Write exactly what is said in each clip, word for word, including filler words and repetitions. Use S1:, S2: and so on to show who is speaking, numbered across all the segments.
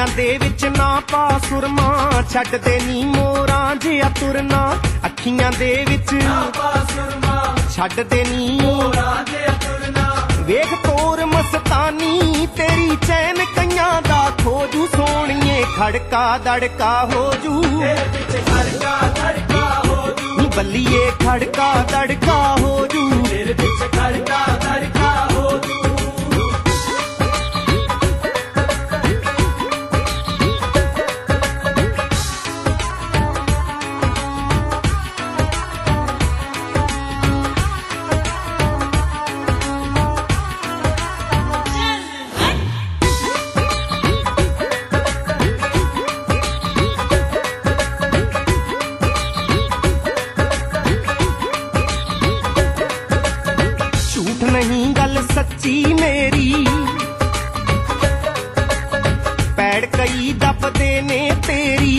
S1: ਅੱਖੀਆਂ ਦੇ ਵਿੱਚ ਨਾ ਪਾ ਸੁਰਮਾ ਛੱਡਦੇ ਨੀ ਮੋਰਾਂ ਜਿਹਾ ਤੁਰਨਾ ਅੱਖੀਆਂ ਦੇ ਵਿੱਚ ਨਾ ਪਾ ਸੁਰਮਾ ਛੱਡਦੇ ਨੀ ਮੋਰਾਂ ਜਿਹਾ ਤੁਰਨਾ ਵੇਖ ਤੋਰ ਮਸਤਾਨੀ ਤੇਰੀ ਚੈਨ ਕਈਆਂ ਦਾ ਖੋਜੂ ਸੋਹਣੀਏ ਖੜਕਾ ਦੜਕਾ ਹੋ ਜੂ ਤੇਰੇ ਪਿੱਛੇ ਖੜਕਾ ਦੜਕਾ ਹੋ ਜੂ ਨੀ ਬੱਲੀਏ ਖੜਕਾ ਦੜਕਾ ਹੋ ਜੂ ਤੇਰੇ ਪਿੱਛੇ ਖੜਕਾ ਦੜਕਾ ਹੋ ਜੂ नहीं गल सच्ची मेरी पैड़ कई दबदे ने तेरी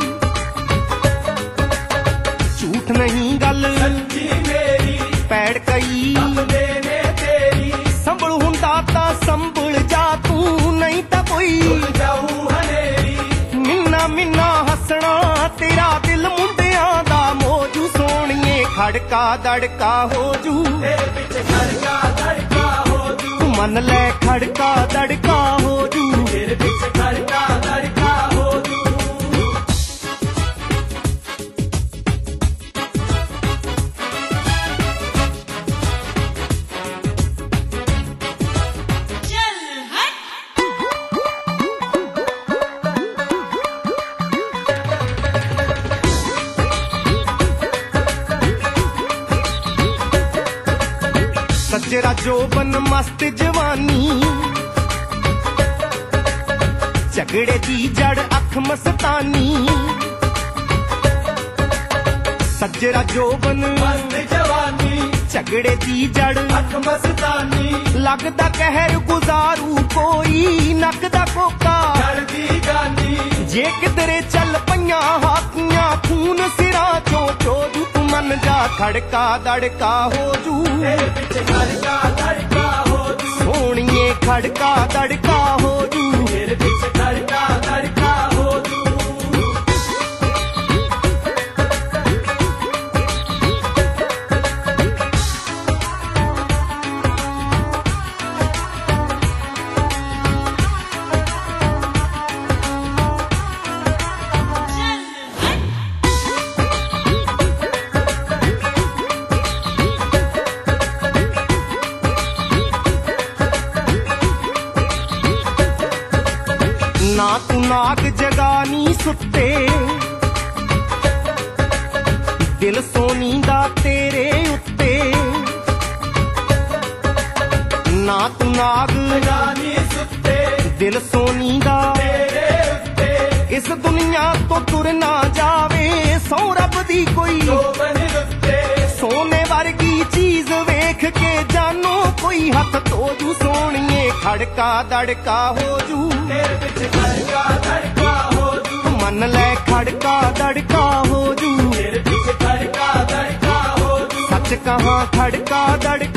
S1: झूठ नहीं गल सच्ची मेरी पैड़ कई दबदे ने तेरी संभल हुंदा तां संभल जा तू नहीं तां कोई जाऊ हनेरी मिन्ना मिन्ना हसना तेरा दिल मुंडियां दा मौजू सोहणीए खड़का दड़का हो जू तेरे पिछे खड़का दड़का हो जू मन ले खड़का दड़का हो जू तेरे पिछे खड़का दड़का हो जू सजरा जोबन मस्त जवानी झगड़े दी जड़ अख मस्तानी सजरा जोबन मस्त जवानी झगड़े दी जड़ अख मस्तानी लगदा कहर गुजारू कोई नकदा कोका जड़दी गानी जे किधरे चल पईयां हाथियां खून सिरा चो चोजू तू मन जा खड़का दड़का हो जू तेरे पिछे खड़का दड़का हो जू सोहणीए खड़का दड़का हो जू तेरे पिछे खड़का दड़का हो जू ना तू नाग जगानी सुते दिल सोनी दा तेरे उत्ते ना तू नाग जगानी सुते दिल सोनी दा तेरे उत्ते इस दुनिया तो तुर ना जावे सौ रब दी कोई सोने वर्गी चीज वेख के जानो कोई हथ तो जू सोहणीए खड़का दड़का हो जू तेरे पिछे खड़का दड़का हो जू मन ले खड़का दड़का हो जू तेरे पिछे खड़का दड़का हो जू सच कहाँ खड़का दड़का